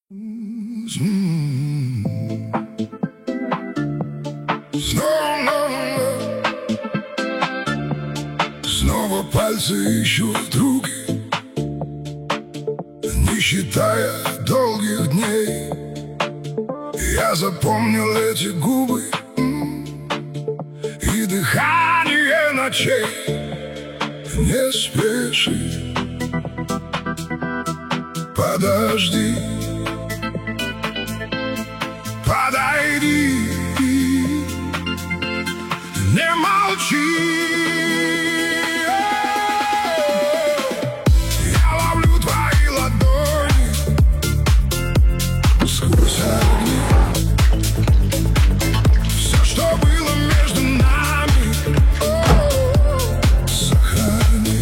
Снова пальцы ищут руки, не считая долгих дней. Я запомнил эти губы и дыхание ночей. Не спеши, подожди, подойди, не молчи. Я ловлю твои ладони сквозь огни. Все, что было между нами, сохрани.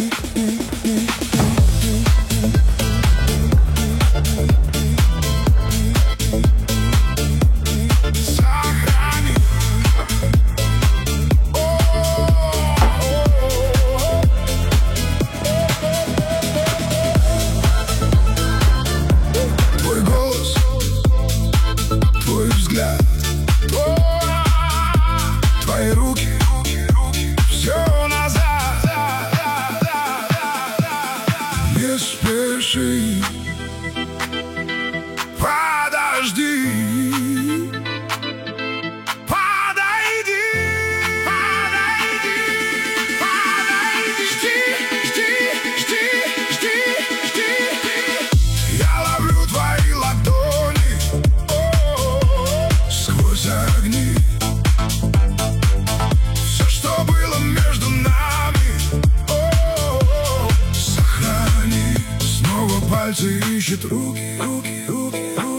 Твой голос, твой взгляд, твои руки, все назад. Не спеши, подожди, подойди, подойди, подойди. Жди. Я ловлю твои ладони сквозь огни. Все, что было между нами, сохрани. Снова пальцы ищут руки.